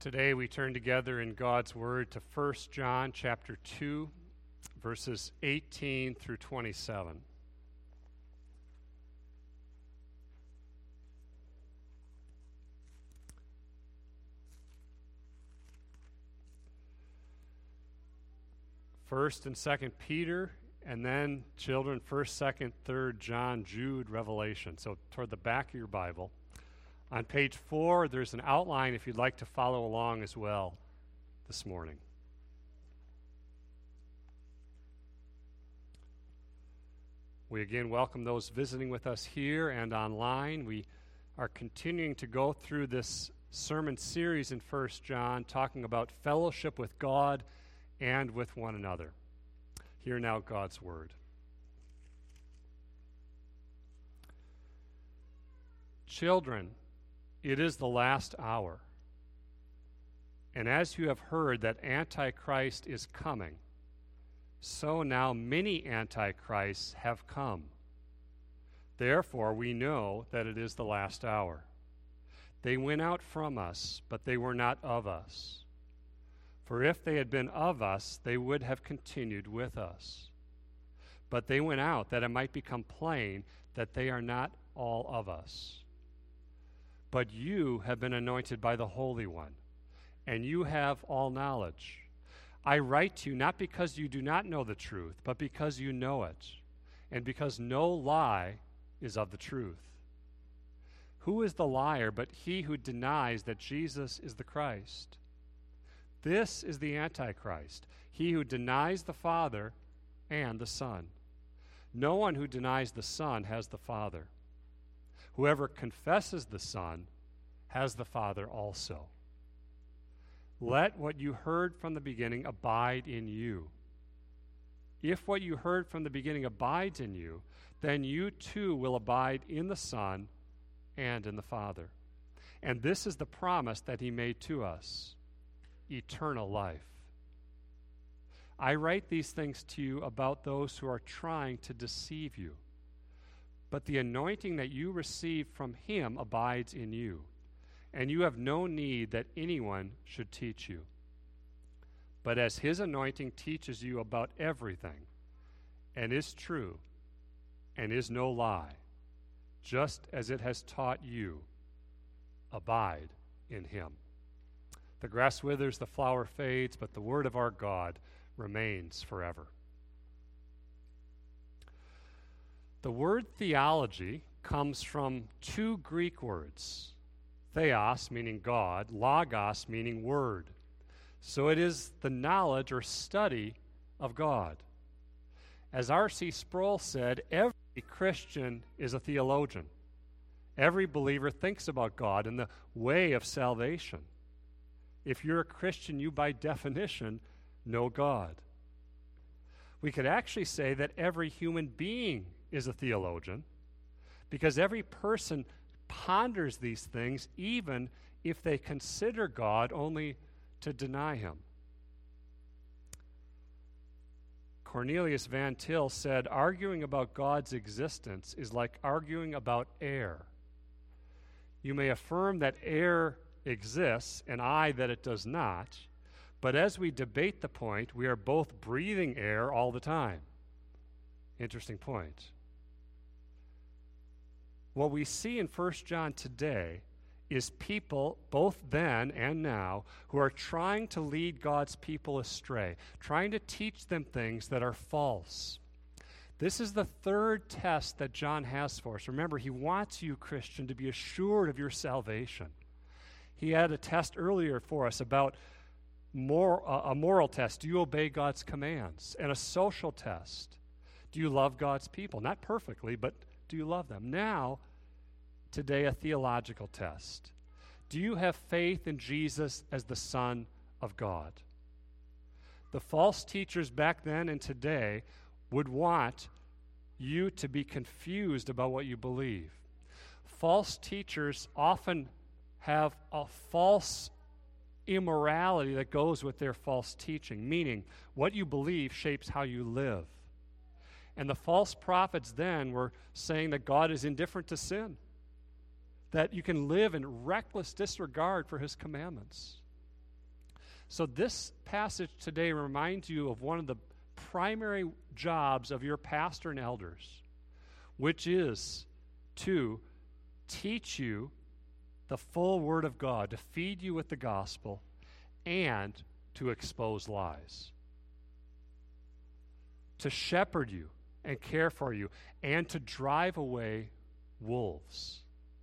Today we turn together in God's Word to 1 John chapter 2, verses 18 through 27. First and Second Peter, and then children, 1st, 2nd, 3rd, John, Jude, Revelation. So toward the back of your Bible. On page 4, there's an outline if you'd like to follow along as well this morning. We again welcome those visiting with us here and online. We are continuing to go through this sermon series in 1 John, talking about fellowship with God and with one another. Hear now God's Word. Children, it is the last hour. And as you have heard that Antichrist is coming, so now many Antichrists have come. Therefore we know that it is the last hour. They went out from us, but they were not of us. For if they had been of us, they would have continued with us. But they went out that it might become plain that they are not all of us. But you have been anointed by the Holy One, and you have all knowledge. I write to you not because you do not know the truth, but because you know it, and because no lie is of the truth. Who is the liar but he who denies that Jesus is the Christ? This is the Antichrist, he who denies the Father and the Son. No one who denies the Son has the Father. Whoever confesses the Son has the Father also. Let what you heard from the beginning abide in you. If what you heard from the beginning abides in you, then you too will abide in the Son and in the Father. And this is the promise that he made to us, eternal life. I write these things to you about those who are trying to deceive you. But the anointing that you receive from him abides in you, and you have no need that anyone should teach you. But as his anointing teaches you about everything, and is true, and is no lie, just as it has taught you, abide in him. The grass withers, the flower fades, but the word of our God remains forever. The word theology comes from two Greek words, theos, meaning God, logos, meaning word. So it is the knowledge or study of God. As R.C. Sproul said, every Christian is a theologian. Every believer thinks about God and the way of salvation. If you're a Christian, you by definition know God. We could actually say that every human being is a theologian, because every person ponders these things even if they consider God only to deny him. Cornelius Van Til said, arguing about God's existence is like arguing about air. You may affirm that air exists and I that it does not, but as we debate the point, we are both breathing air all the time. Interesting point. What we see in 1 John today is people, both then and now, who are trying to lead God's people astray, trying to teach them things that are false. This is the third test that John has for us. Remember, he wants you, Christian, to be assured of your salvation. He had a test earlier for us about a moral test. Do you obey God's commands? And a social test. Do you love God's people? Not perfectly, but do you love them? Now, today, a theological test. Do you have faith in Jesus as the Son of God? The false teachers back then and today would want you to be confused about what you believe. False teachers often have a false immorality that goes with their false teaching, meaning what you believe shapes how you live. And the false prophets then were saying that God is indifferent to sin, that you can live in reckless disregard for his commandments. So this passage today reminds you of one of the primary jobs of your pastor and elders, which is to teach you the full Word of God, to feed you with the gospel, and to expose lies, to shepherd you and care for you, and to drive away wolves.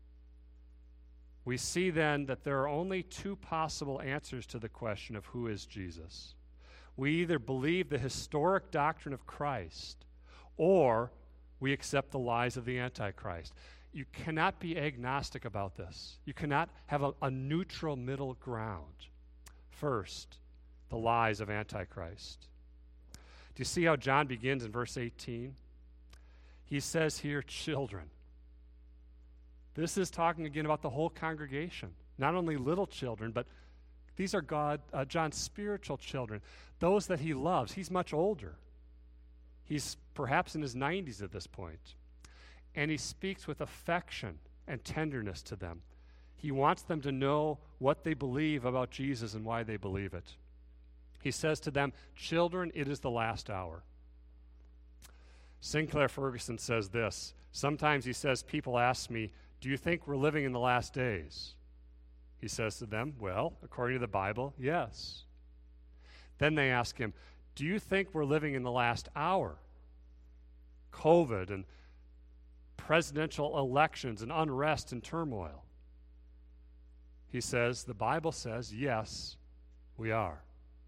We see then that there are only two possible answers to the question of who is Jesus. We either believe the historic doctrine of Christ, or we accept the lies of the Antichrist. You cannot be agnostic about this. You cannot have a neutral middle ground. First, the lies of Antichrist. Do you see how John begins in verse 18? He says here, children. This is talking again about the whole congregation, not only little children, but these are John's spiritual children, those that he loves. He's much older. He's perhaps in his 90s at this point. And he speaks with affection and tenderness to them. He wants them to know what they believe about Jesus and why they believe it. He says to them, children, it is the last hour. Sinclair Ferguson says this. Sometimes he says, people ask me, do you think we're living in the last days? He says to them, well, according to the Bible, yes. Then they ask him, do you think we're living in the last hour? COVID and presidential elections and unrest and turmoil. He says, the Bible says, yes, we are.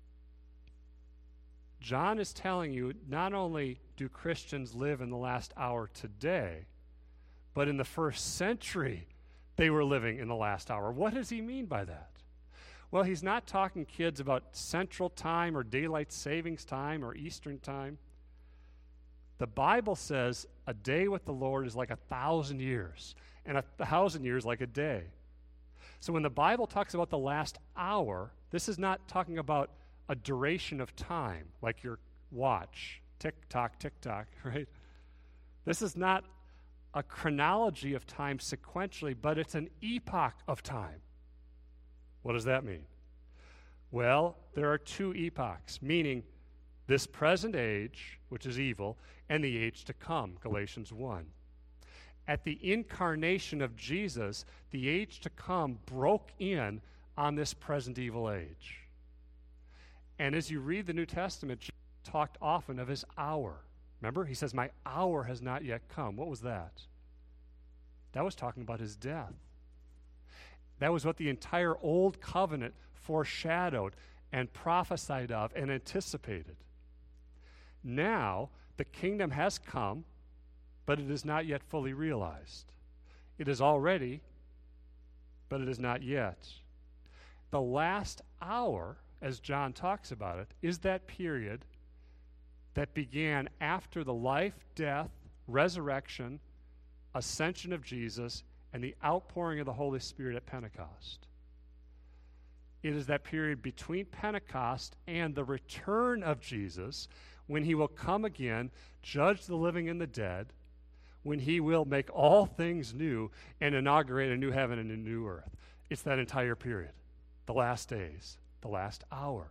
John is telling you, not only do Christians live in the last hour today, but in the first century, they were living in the last hour. What does he mean by that? Well, he's not talking, kids, about Central Time or Daylight Savings Time or Eastern Time. The Bible says a day with the Lord is like 1,000 years, and 1,000 years like a day. So when the Bible talks about the last hour, this is not talking about a duration of time, like your watch, tick-tock, right? This is not a chronology of time sequentially, but it's an epoch of time. What does that mean? Well, there are two epochs, meaning this present age, which is evil, and the age to come, Galatians 1. At the incarnation of Jesus, the age to come broke in on this present evil age. And as you read the New Testament, Jesus talked often of his hour. Remember, he says, my hour has not yet come. What was that? That was talking about his death. That was what the entire Old Covenant foreshadowed and prophesied of and anticipated. Now, the kingdom has come, but it is not yet fully realized. It is already, but it is not yet. The last hour, as John talks about it, is that period that began after the life, death, resurrection, ascension of Jesus, and the outpouring of the Holy Spirit at Pentecost. It is that period between Pentecost and the return of Jesus, when he will come again, judge the living and the dead, when he will make all things new and inaugurate a new heaven and a new earth. It's that entire period, the last days, the last hour.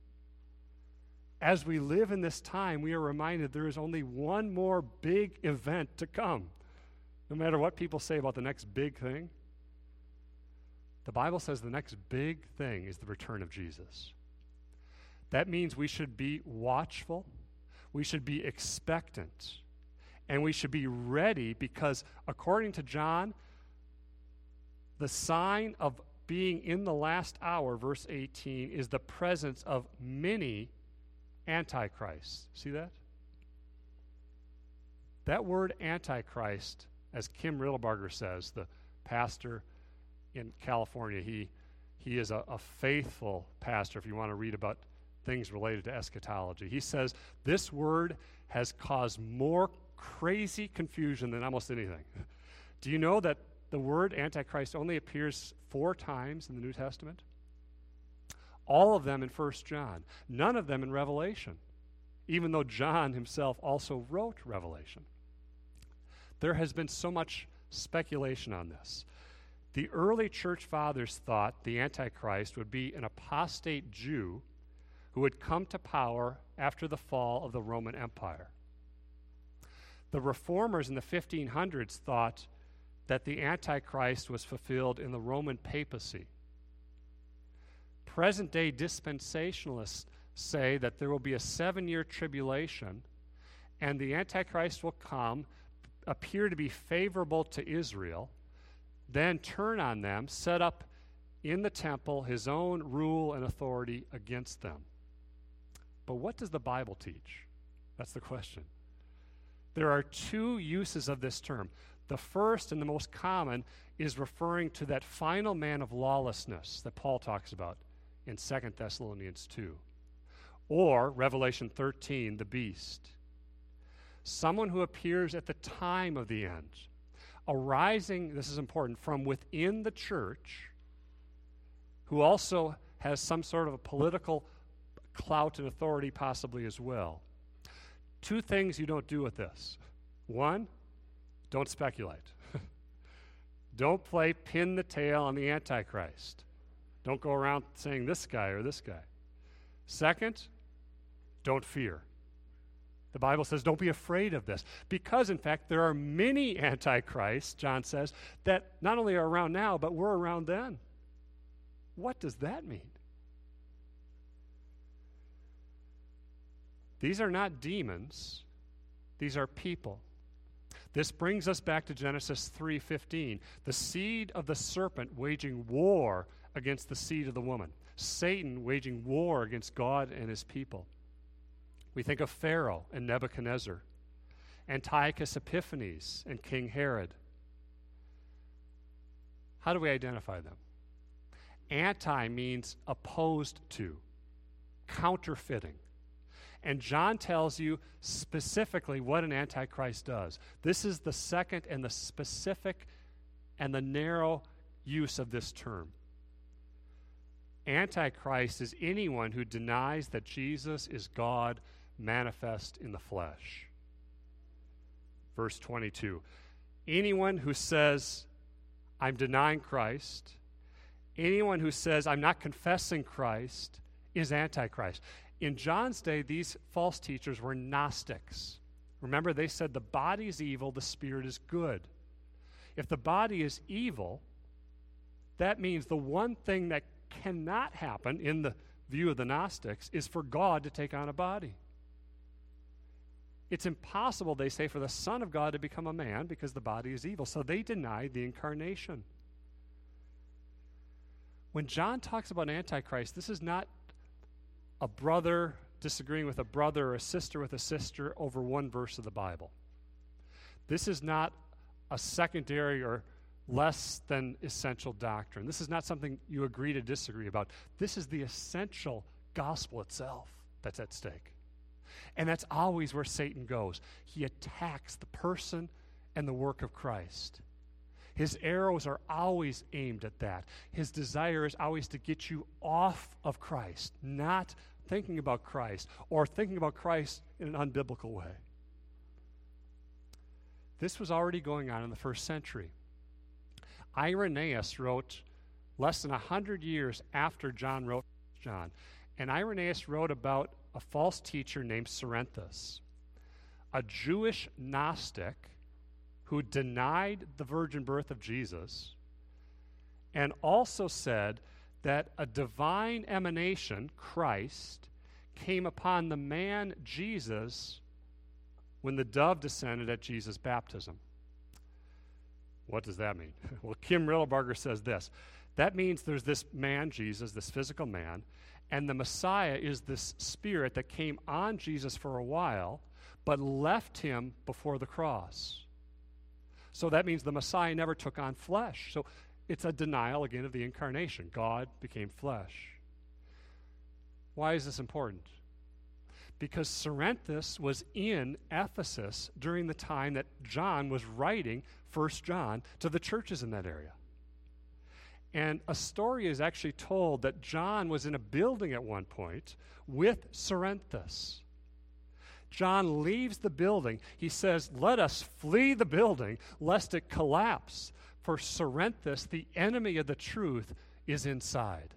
As we live in this time, we are reminded there is only one more big event to come. No matter what people say about the next big thing, the Bible says the next big thing is the return of Jesus. That means we should be watchful, we should be expectant, and we should be ready because, according to John, the sign of being in the last hour, verse 18, is the presence of many antichrists. See that? That word antichrist, as Kim Riddlebarger says, the pastor in California, he is a faithful pastor if you want to read about things related to eschatology. He says this word has caused more crazy confusion than almost anything. Do you know that the word antichrist only appears 4 times in the New Testament? All of them in 1 John. None of them in Revelation, even though John himself also wrote Revelation. There has been so much speculation on this. The early church fathers thought the Antichrist would be an apostate Jew who would come to power after the fall of the Roman Empire. The reformers in the 1500s thought that the Antichrist was fulfilled in the Roman papacy. Present-day dispensationalists say that there will be a 7-year tribulation, and the Antichrist will come, appear to be favorable to Israel, then turn on them, set up in the temple his own rule and authority against them. But what does the Bible teach? That's the question. There are two uses of this term. The first and the most common is referring to that final man of lawlessness that Paul talks about in 2 Thessalonians 2. Or Revelation 13, the beast. Someone who appears at the time of the end, arising, this is important, from within the church, who also has some sort of a political clout and authority possibly as well. Two things you don't do with this. One, don't speculate. Don't play pin the tail on the Antichrist. Don't go around saying this guy or this guy. Second, don't fear. The Bible says don't be afraid of this, because in fact there are many antichrists, John says, that not only are around now, but were around then. What does that mean? These are not demons. These are people. This brings us back to Genesis 3:15. The seed of the serpent waging war against the seed of the woman. Satan waging war against God and his people. We think of Pharaoh and Nebuchadnezzar, Antiochus Epiphanes and King Herod. How do we identify them? Anti means opposed to, counterfeiting. And John tells you specifically what an antichrist does. This is the second and the specific and the narrow use of this term. Antichrist is anyone who denies that Jesus is God manifest in the flesh. Verse 22. Anyone who says, I'm denying Christ, anyone who says, I'm not confessing Christ, is Antichrist. In John's day, these false teachers were Gnostics. Remember, they said the body is evil, the spirit is good. If the body is evil, that means the one thing that cannot happen in the view of the Gnostics is for God to take on a body. It's impossible, they say, for the Son of God to become a man because the body is evil. So they deny the incarnation. When John talks about Antichrist, this is not a brother disagreeing with a brother or a sister with a sister over one verse of the Bible. This is not a secondary or less than essential doctrine. This is not something you agree to disagree about. This is the essential gospel itself that's at stake. And that's always where Satan goes. He attacks the person and the work of Christ. His arrows are always aimed at that. His desire is always to get you off of Christ, not thinking about Christ or thinking about Christ in an unbiblical way. This was already going on in the first century. Irenaeus wrote less than 100 years after John wrote John. And Irenaeus wrote about a false teacher named Cerinthus, a Jewish Gnostic who denied the virgin birth of Jesus and also said that a divine emanation, Christ, came upon the man Jesus when the dove descended at Jesus' baptism. What does that mean? Well, Kim Rillebarger says this. That means there's this man, Jesus, this physical man, and the Messiah is this spirit that came on Jesus for a while, but left him before the cross. So that means the Messiah never took on flesh. So it's a denial, again, of the incarnation. God became flesh. Why is this important? Because Cerinthus was in Ephesus during the time that John was writing 1 John to the churches in that area. And a story is actually told that John was in a building at one point with Cerinthus. John leaves the building. He says, let us flee the building lest it collapse. for Cerinthus, the enemy of the truth is inside.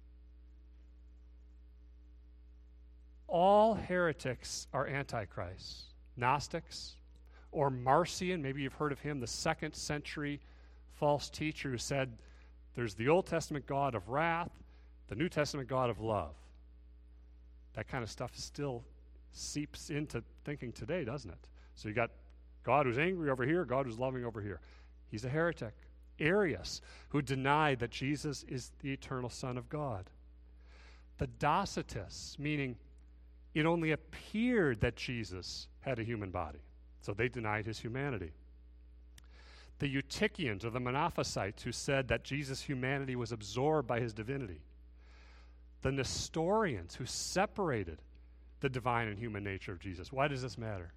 All heretics are antichrists. Gnostics, or Marcion, maybe you've heard of him, the 2nd century false teacher who said there's the Old Testament God of wrath, the New Testament God of love. That kind of stuff still seeps into thinking today, doesn't it? So you got God who's angry over here, God who's loving over here. He's a heretic. Arius, who denied that Jesus is the eternal Son of God. The Docetists, meaning it only appeared that Jesus had a human body. So they denied his humanity. The Eutychians, or the Monophysites, who said that Jesus' humanity was absorbed by his divinity. The Nestorians, who separated the divine and human nature of Jesus. Why does this matter?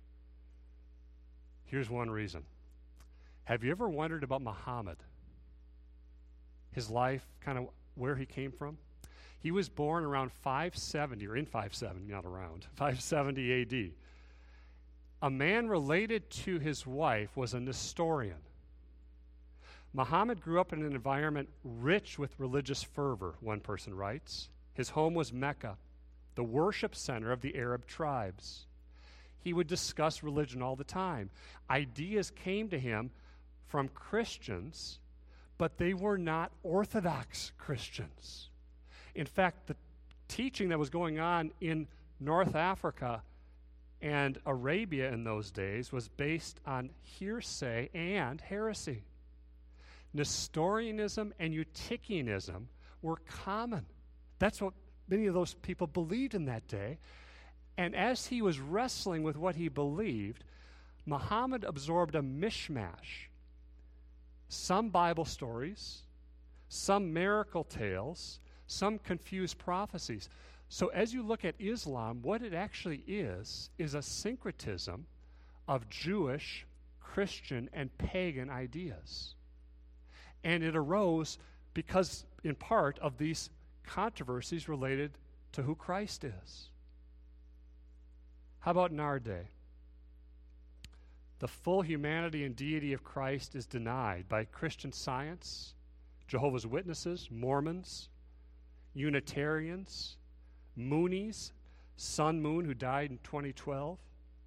Here's one reason. Have you ever wondered about Muhammad? His life, kind of where he came from? He was born around 570, or in 570, not around, 570 AD. A man related to his wife was a Nestorian. Muhammad grew up in an environment rich with religious fervor, one person writes. His home was Mecca, the worship center of the Arab tribes. He would discuss religion all the time. Ideas came to him from Christians, but they were not Orthodox Christians. In fact, the teaching that was going on in North Africa and Arabia in those days was based on hearsay and heresy. Nestorianism and Eutychianism were common. That's what many of those people believed in that day. And as he was wrestling with what he believed, Muhammad absorbed a mishmash. Some Bible stories, some miracle tales, some confused prophecies. So as you look at Islam, what it actually is a syncretism of Jewish, Christian, and pagan ideas. And it arose because, in part, of these controversies related to who Christ is. How about in our day? The full humanity and deity of Christ is denied by Christian Science, Jehovah's Witnesses, Mormons, Unitarians, Moonies, Sun Moon, who died in 2012.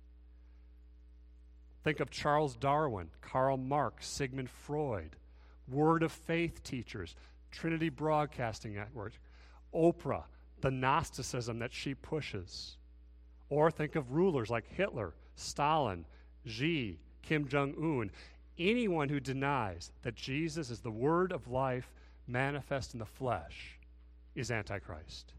Think of Charles Darwin, Karl Marx, Sigmund Freud, Word of Faith teachers, Trinity Broadcasting Network, Oprah, the Gnosticism that she pushes. Or think of rulers like Hitler, Stalin, Xi, Kim Jong-un. Anyone who denies that Jesus is the Word of life manifest in the flesh is Antichrist.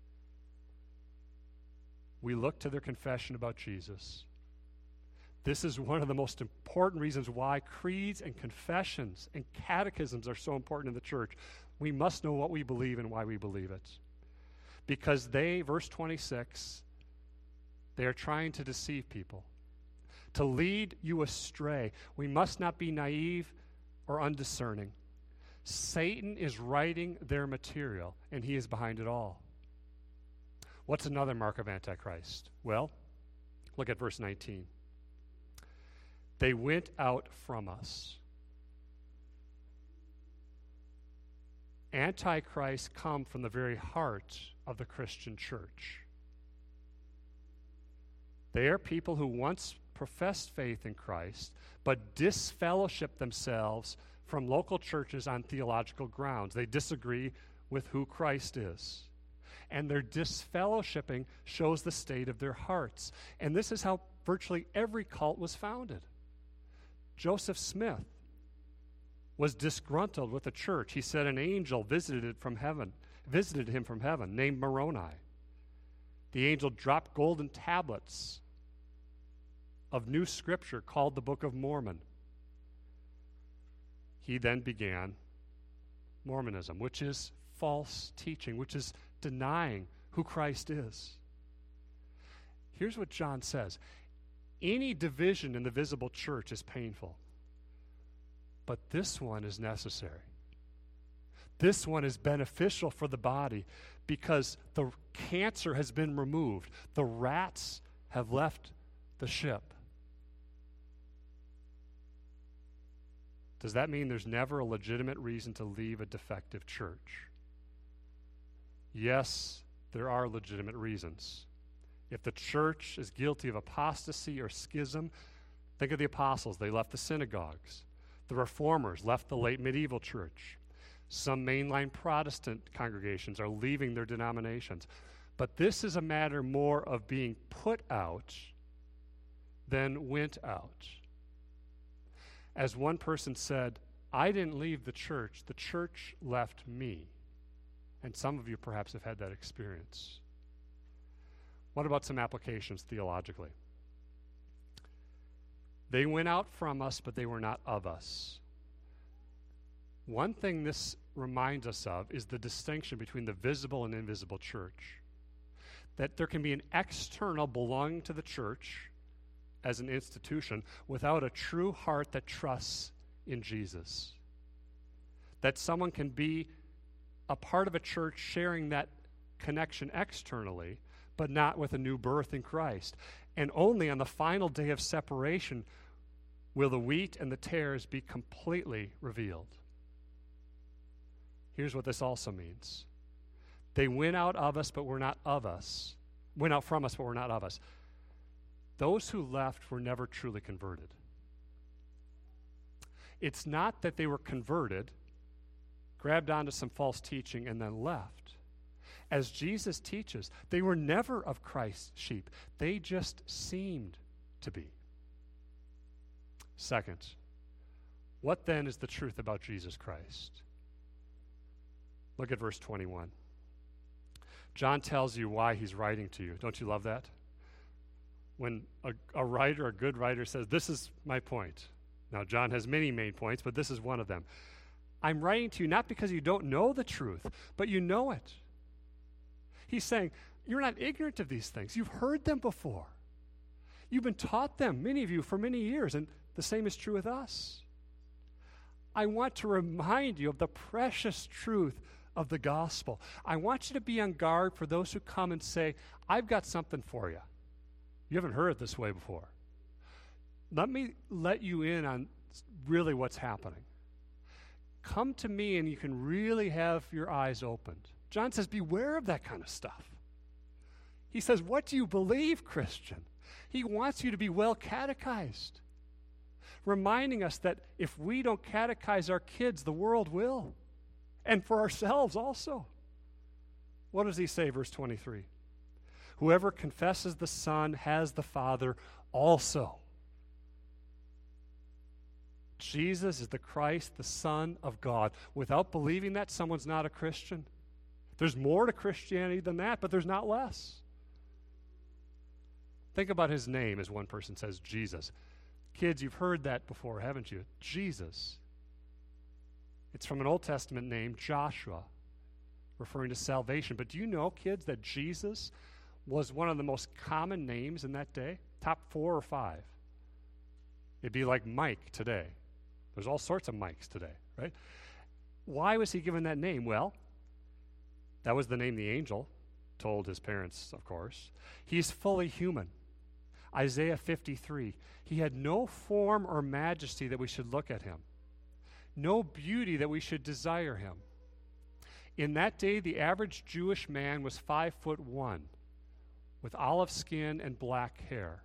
We look to their confession about Jesus. This is one of the most important reasons why creeds and confessions and catechisms are so important in the church. We must know what we believe and why we believe it. Because they, verse 26, they are trying to deceive people, to lead you astray. We must not be naive or undiscerning. Satan is writing their material, and he is behind it all. What's another mark of Antichrist? Well, look at verse 19. They went out from us. Antichrists come from the very heart of the Christian church. They are people who once professed faith in Christ, but disfellowship themselves from local churches on theological grounds. They disagree with who Christ is. And their disfellowshipping shows the state of their hearts. And this is how virtually every cult was founded. Joseph Smith was disgruntled with the church. He said an angel visited him from heaven, named Moroni. The angel dropped golden tablets of new scripture called the Book of Mormon. He then began Mormonism, which is false teaching, which is denying who Christ is. Here's what John says. Any division in the visible church is painful, but this one is necessary. This one is beneficial for the body because the cancer has been removed. The rats have left the ship. Does that mean there's never a legitimate reason to leave a defective church? Yes, there are legitimate reasons. If the church is guilty of apostasy or schism, think of the apostles. They left the synagogues. The reformers left the late medieval church. Some mainline Protestant congregations are leaving their denominations. But this is a matter more of being put out than went out. As one person said, I didn't leave the church left me. And some of you perhaps have had that experience. What about some applications theologically? They went out from us, but they were not of us. One thing this reminds us of is the distinction between the visible and invisible church. That there can be an external belonging to the church as an institution without a true heart that trusts in Jesus. That someone can be a part of a church sharing that connection externally, but not with a new birth in Christ. And only on the final day of separation will the wheat and the tares be completely revealed. Here's what this also means. They went out of us, but were not of us. Went out from us, but were not of us. Those who left were never truly converted. It's not that they were converted, grabbed onto some false teaching, and then left. As Jesus teaches, they were never of Christ's sheep. They just seemed to be. Second, what then is the truth about Jesus Christ? Look at verse 21. John tells you why he's writing to you. Don't you love that? When a writer, a good writer, says, this is my point. Now, John has many main points, but this is one of them. I'm writing to you not because you don't know the truth, but you know it. He's saying, you're not ignorant of these things. You've heard them before. You've been taught them, many of you, for many years, and the same is true with us. I want to remind you of the precious truth of the gospel. I want you to be on guard for those who come and say, I've got something for you. You haven't heard it this way before. Let me let you in on really what's happening. Come to me and you can really have your eyes opened. John says, beware of that kind of stuff. He says, what do you believe, Christian? He wants you to be well catechized, reminding us that if we don't catechize our kids, the world will, and for ourselves also. What does he say, verse 23? Whoever confesses the Son has the Father also. Jesus is the Christ, the Son of God. Without believing that, someone's not a Christian. There's more to Christianity than that, but there's not less. Think about his name, as one person says, Jesus. Kids, you've heard that before, haven't you? Jesus. It's from an Old Testament name, Joshua, referring to salvation. But do you know, kids, that Jesus was one of the most common names in that day? Top 4 or 5. It'd be like Mike today. There's all sorts of Mikes today, right? Why was he given that name? Well, that was the name the angel told his parents, of course. He's fully human. Isaiah 53, he had no form or majesty that we should look at him, no beauty that we should desire him. In that day, the average Jewish man was 5'1", with olive skin and black hair.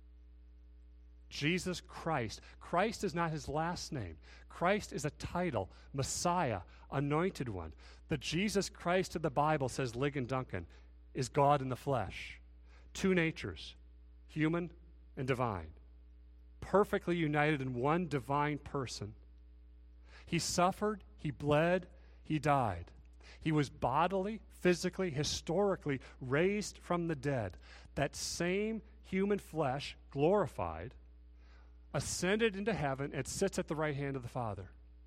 Jesus Christ. Christ is not his last name. Christ is a title, Messiah, anointed one. The Jesus Christ of the Bible, says Ligon Duncan, is God in the flesh. 2 natures, human and divine, perfectly united in one divine person. He suffered, he bled, he died. He was bodily, physically, historically raised from the dead. That same human flesh, glorified, ascended into heaven and sits at the right hand of the Father.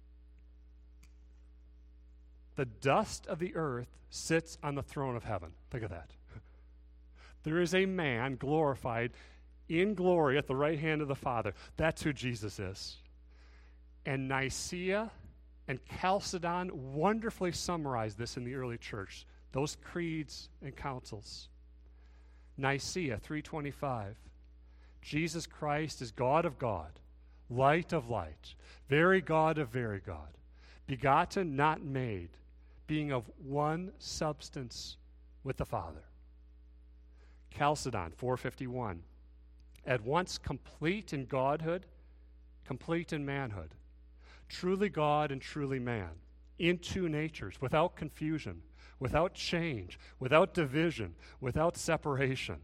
The dust of the earth sits on the throne of heaven. Think of that. There is a man glorified in glory at the right hand of the Father. That's who Jesus is. And Nicaea and Chalcedon wonderfully summarized this in the early church, those creeds and councils. Nicaea 325. Jesus Christ is God of God, light of light, very God of very God, begotten, not made, being of one substance with the Father. Chalcedon 4:51, at once complete in godhood, complete in manhood, truly God and truly man, in two natures, without confusion, without change, without division, without separation.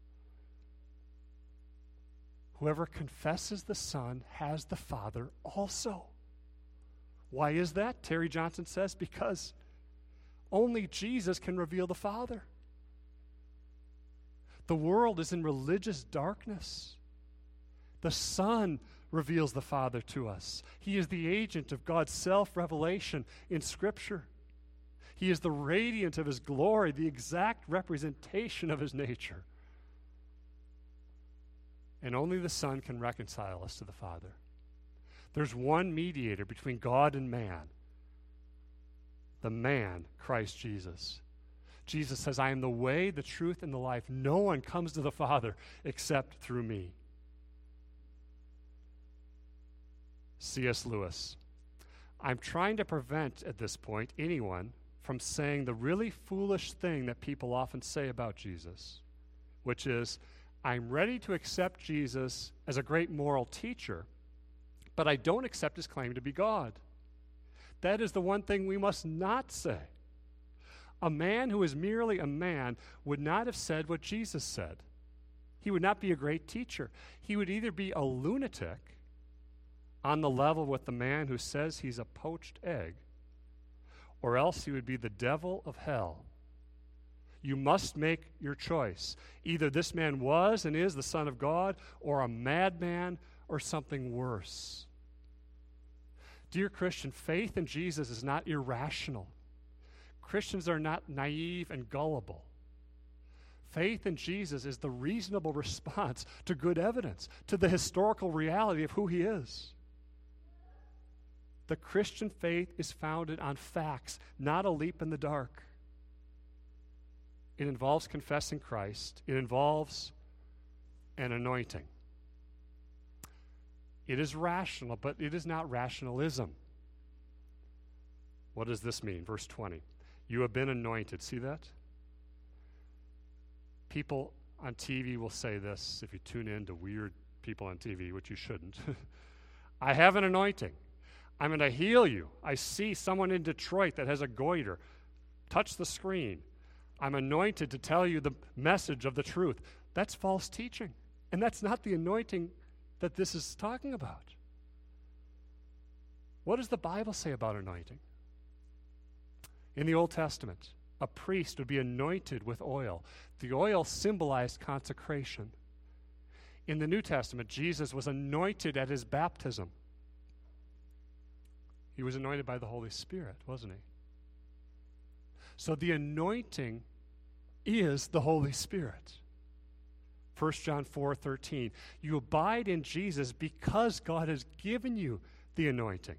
Whoever confesses the Son has the Father also. Why is that? Terry Johnson says, because only Jesus can reveal the Father. The world is in religious darkness. The Son reveals the Father to us. He is the agent of God's self-revelation in Scripture. He is the radiance of His glory, the exact representation of His nature. And only the Son can reconcile us to the Father. There's one mediator between God and man, the man, Christ Jesus. Jesus says, I am the way, the truth, and the life. No one comes to the Father except through me. C.S. Lewis. I'm trying to prevent, at this point, anyone from saying the really foolish thing that people often say about Jesus, which is, I'm ready to accept Jesus as a great moral teacher, but I don't accept his claim to be God. That is the one thing we must not say. A man who is merely a man would not have said what Jesus said. He would not be a great teacher. He would either be a lunatic on the level with the man who says he's a poached egg, or else he would be the devil of hell. You must make your choice. Either this man was and is the Son of God, or a madman, or something worse. Dear Christian, faith in Jesus is not irrational. Christians are not naive and gullible. Faith in Jesus is the reasonable response to good evidence, to the historical reality of who he is. The Christian faith is founded on facts, not a leap in the dark. It involves confessing Christ. It involves an anointing. It is rational, but it is not rationalism. What does this mean? Verse 20. You have been anointed. See that? People on TV will say this if you tune in to weird people on TV, which you shouldn't. I have an anointing. I'm going to heal you. I see someone in Detroit that has a goiter. Touch the screen. I'm anointed to tell you the message of the truth. That's false teaching. And that's not the anointing that this is talking about. What does the Bible say about anointing? In the Old Testament, a priest would be anointed with oil. The oil symbolized consecration. In the New Testament, Jesus was anointed at his baptism. He was anointed by the Holy Spirit, wasn't he? So the anointing is the Holy Spirit. 1 John 4:13. You abide in Jesus because God has given you the anointing.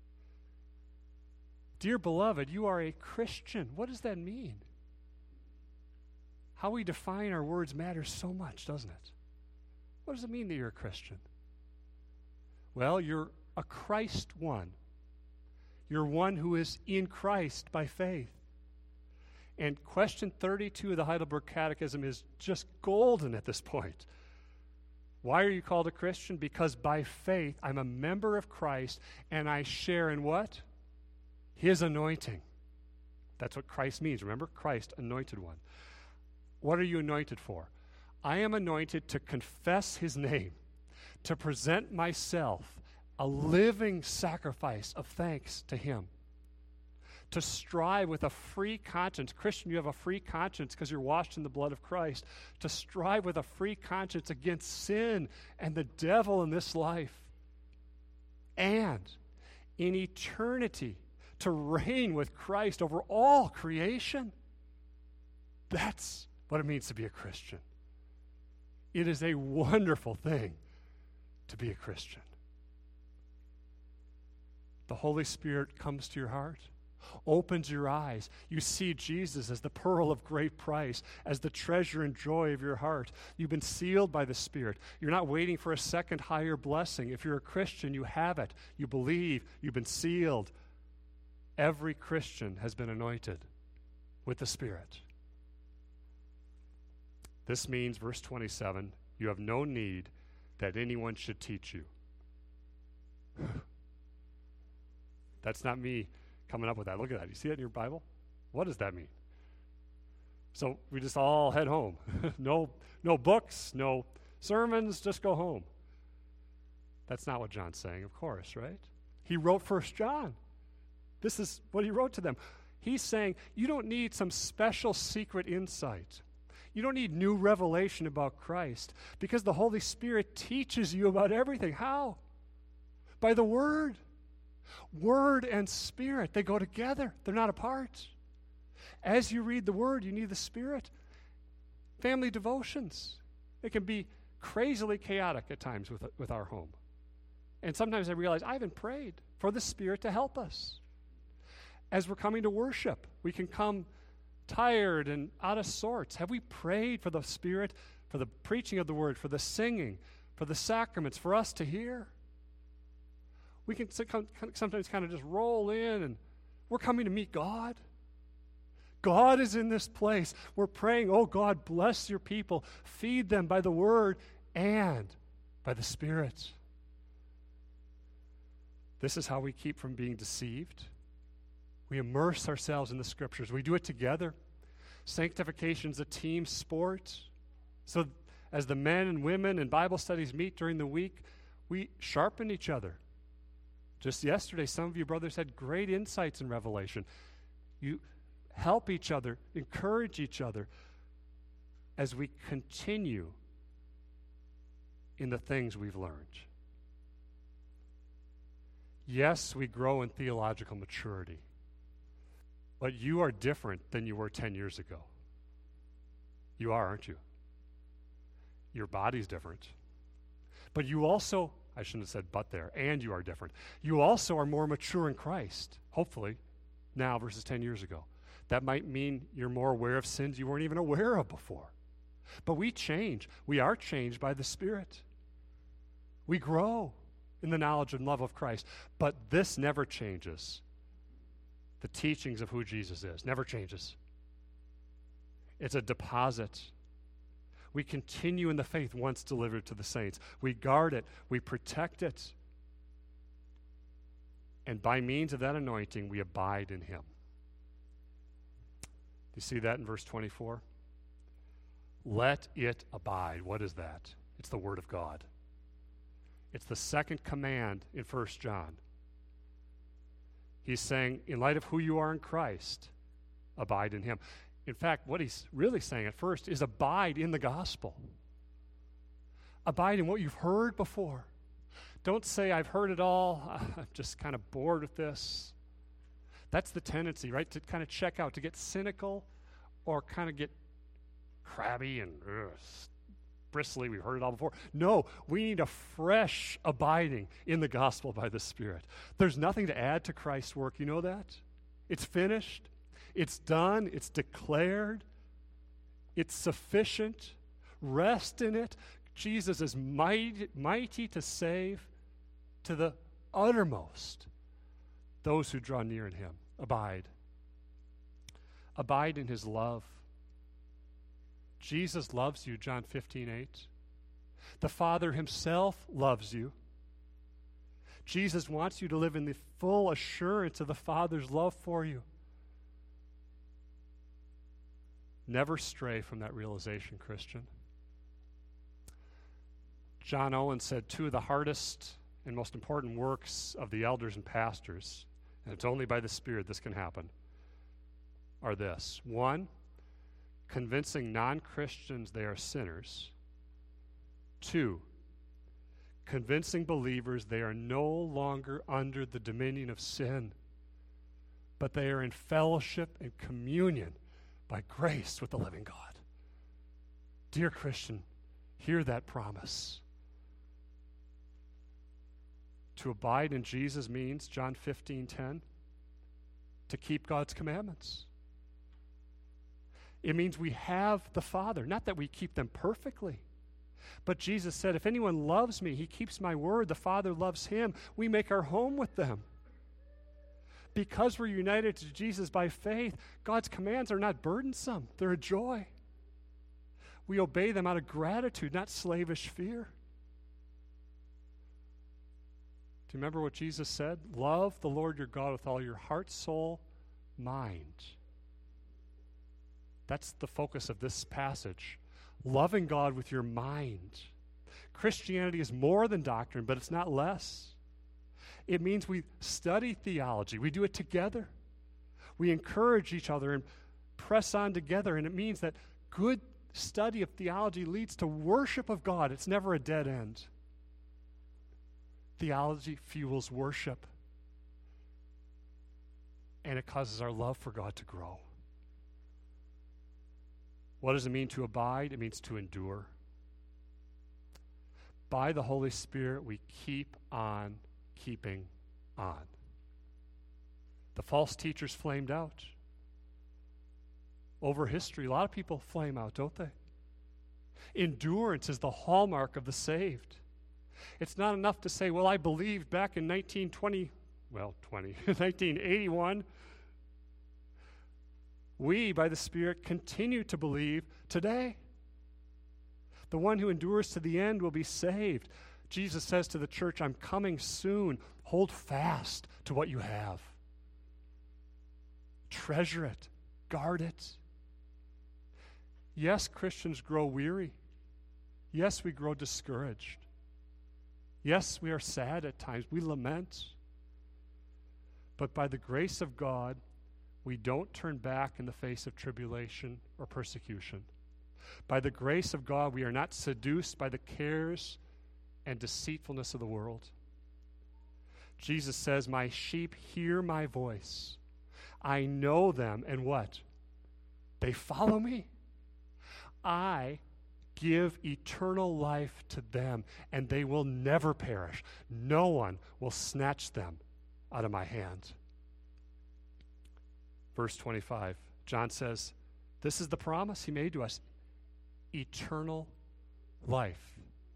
Dear beloved, you are a Christian. What does that mean? How we define our words matters so much, doesn't it? What does it mean that you're a Christian? Well, you're a Christ one. You're one who is in Christ by faith. And question 32 of the Heidelberg Catechism is just golden at this point. Why are you called a Christian? Because by faith I'm a member of Christ and I share in what? His anointing. That's what Christ means. Remember? Christ, anointed one. What are you anointed for? I am anointed to confess his name, to present myself a living sacrifice of thanks to him, to strive with a free conscience. Christian, you have a free conscience because you're washed in the blood of Christ. To strive with a free conscience against sin and the devil in this life. And in eternity, to reign with Christ over all creation. That's what it means to be a Christian. It is a wonderful thing to be a Christian. The Holy Spirit comes to your heart. opens your eyes. You see Jesus as the pearl of great price, as the treasure and joy of your heart. You've been sealed by the Spirit. You're not waiting for a second higher blessing. If you're a Christian, you have it. You believe. You've been sealed. Every Christian has been anointed with the Spirit. This means, verse 27, you have no need that anyone should teach you. That's not me coming up with that. Look at that. You see it in your Bible? What does that mean? So we just all head home. No books, no sermons, just go home. That's not what John's saying, of course, right? He wrote 1 John. This is what he wrote to them. He's saying you don't need some special secret insight. You don't need new revelation about Christ because the Holy Spirit teaches you about everything. How? By the Word. Word and Spirit, they go together. They're not apart. As you read the Word, you need the Spirit. Family devotions. It can be crazily chaotic at times with our home. And sometimes I realize I haven't prayed for the Spirit to help us. As we're coming to worship, we can come tired and out of sorts. Have we prayed for the Spirit, for the preaching of the Word, for the singing, for the sacraments, for us to hear? We can sometimes kind of just roll in and we're coming to meet God. God is in this place. We're praying, oh God, bless your people. Feed them by the Word and by the Spirit. This is how we keep from being deceived. We immerse ourselves in the Scriptures. We do it together. Sanctification is a team sport. So as the men and women in Bible studies meet during the week, we sharpen each other. Just yesterday, some of you brothers had great insights in Revelation. You help each other, encourage each other as we continue in the things we've learned. Yes, we grow in theological maturity, but you are different than you were 10 years ago. You are, aren't you? Your body's different. But you also, I shouldn't have said but there, and you are different. You also are more mature in Christ, hopefully, now versus 10 years ago. That might mean you're more aware of sins you weren't even aware of before. But we change. We are changed by the Spirit. We grow in the knowledge and love of Christ. But this never changes. The teachings of who Jesus is never changes. It's a deposit. We continue in the faith once delivered to the saints. We guard it. We protect it. And by means of that anointing, we abide in Him. You see that in verse 24? Let it abide. What is that? It's the Word of God. It's the second command in 1 John. He's saying, in light of who you are in Christ, abide in Him. In fact, what he's really saying at first is abide in the gospel. Abide in what you've heard before. Don't say, I've heard it all. I'm just kind of bored with this. That's the tendency, right? To kind of check out, to get cynical or kind of get crabby and bristly. We've heard it all before. No, we need a fresh abiding in the gospel by the Spirit. There's nothing to add to Christ's work. You know that? It's finished. It's done. It's declared. It's sufficient. Rest in it. Jesus is mighty to save to the uttermost those who draw near in Him. Abide. Abide in His love. Jesus loves you, John 15:8. The Father Himself loves you. Jesus wants you to live in the full assurance of the Father's love for you. Never stray from that realization, Christian. John Owen said 2 of the hardest and most important works of the elders and pastors, and it's only by the Spirit this can happen, are this. 1, convincing non-Christians they are sinners. 2, convincing believers they are no longer under the dominion of sin, but they are in fellowship and communion by grace with the living God. Dear Christian, hear that promise. To abide in Jesus means, John 15:10, to keep God's commandments. It means we have the Father, not that we keep them perfectly. But Jesus said, if anyone loves me, he keeps my word. The Father loves him. We make our home with them. Because we're united to Jesus by faith, God's commands are not burdensome. They're a joy. We obey them out of gratitude, not slavish fear. Do you remember what Jesus said? Love the Lord your God with all your heart, soul, mind. That's the focus of this passage. Loving God with your mind. Christianity is more than doctrine, but it's not less. It means we study theology. We do it together. We encourage each other and press on together, and it means that good study of theology leads to worship of God. It's never a dead end. Theology fuels worship, and it causes our love for God to grow. What does it mean to abide? It means to endure. By the Holy Spirit, we keep on keeping on. The false teachers flamed out. Over history, a lot of people flame out, don't they? Endurance is the hallmark of the saved. It's not enough to say, well, I believed back in 1981. We, by the Spirit, continue to believe today. The one who endures to the end will be saved. Jesus says to the church, I'm coming soon. Hold fast to what you have. Treasure it. Guard it. Yes, Christians grow weary. Yes, we grow discouraged. Yes, we are sad at times. We lament. But by the grace of God, we don't turn back in the face of tribulation or persecution. By the grace of God, we are not seduced by the cares and deceitfulness of the world. Jesus says, my sheep hear my voice. I know them, and what? They follow me. I give eternal life to them, and they will never perish. No one will snatch them out of my hand. Verse 25, John says, this is the promise he made to us, eternal life.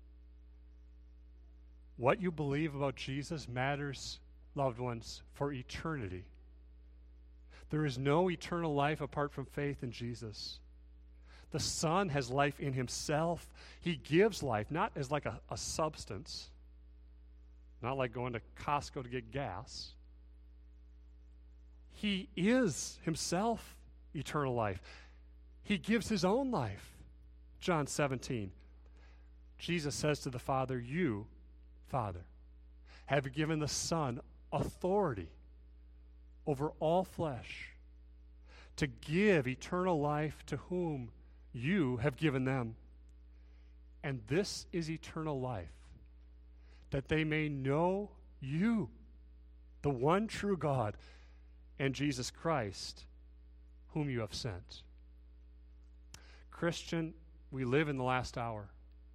What you believe about Jesus matters, loved ones, for eternity. There is no eternal life apart from faith in Jesus. The Son has life in himself. He gives life, not as like a substance, not like going to Costco to get gas. He is himself eternal life. He gives his own life. John 17. Jesus says to the Father, you, Father, have given the Son authority over all flesh to give eternal life to whom you have given them. And this is eternal life, that they may know you, the one true God, and Jesus Christ, whom you have sent. Christian, we live in the last hour.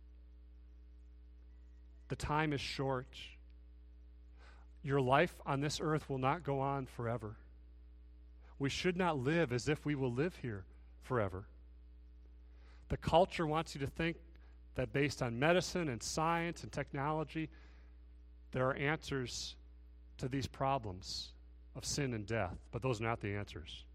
The time is short. Your life on this earth will not go on forever. We should not live as if we will live here forever. The culture wants you to think that based on medicine and science and technology, there are answers to these problems of sin and death, but those are not the answers.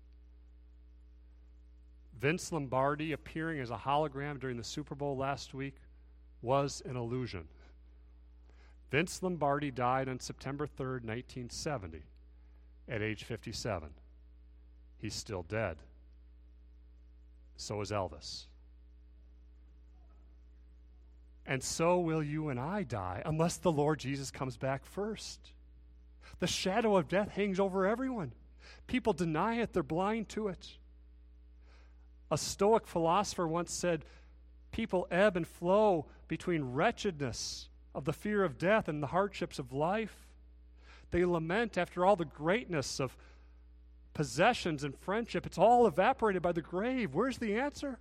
Vince Lombardi appearing as a hologram during the Super Bowl last week was an illusion. Vince Lombardi died on September 3rd, 1970, at age 57. He's still dead. So is Elvis. And so will you and I die unless the Lord Jesus comes back first. The shadow of death hangs over everyone. People deny it, they're blind to it. A Stoic philosopher once said, people ebb and flow between wretchedness of the fear of death and the hardships of life. They lament after all the greatness of possessions and friendship. It's all evaporated by the grave. Where's the answer?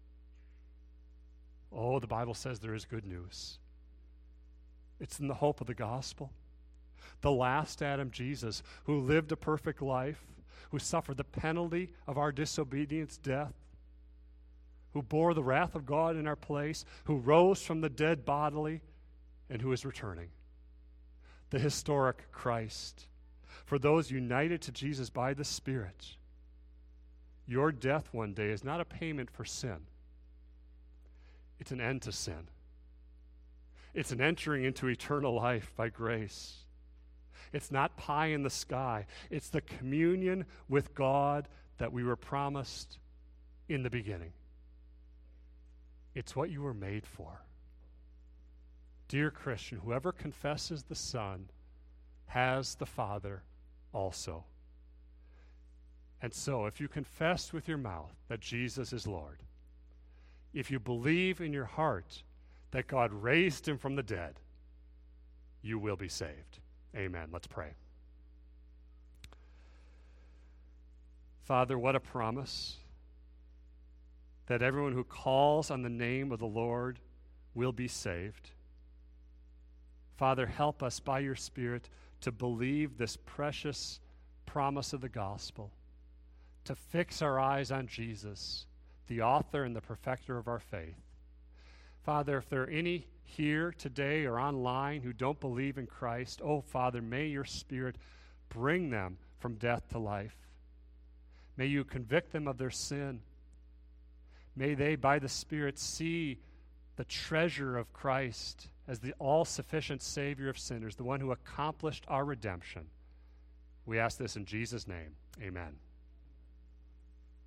Oh, the Bible says there is good news. It's in the hope of the gospel. the last Adam, Jesus, who lived a perfect life, who suffered the penalty of our disobedience, death, who bore the wrath of God in our place, who rose from the dead bodily, and who is returning. The historic Christ. For those united to Jesus by the Spirit, your death one day is not a payment for sin. It's an end to sin. It's an entering into eternal life by grace. It's not pie in the sky. It's the communion with God that we were promised in the beginning. It's what you were made for. Dear Christian, whoever confesses the Son has the Father also. And so, if you confess with your mouth that Jesus is Lord, if you believe in your heart that God raised him from the dead, you will be saved. Amen. Let's pray. Father, what a promise that everyone who calls on the name of the Lord will be saved. Father, help us by your Spirit to believe this precious promise of the gospel, to fix our eyes on Jesus, the author and the perfecter of our faith. Father, if there are any here today or online who don't believe in Christ, oh, Father, may your Spirit bring them from death to life. May you convict them of their sin. May they, by the Spirit, see the treasure of Christ as the all-sufficient Savior of sinners, the one who accomplished our redemption. We ask this in Jesus' name. Amen.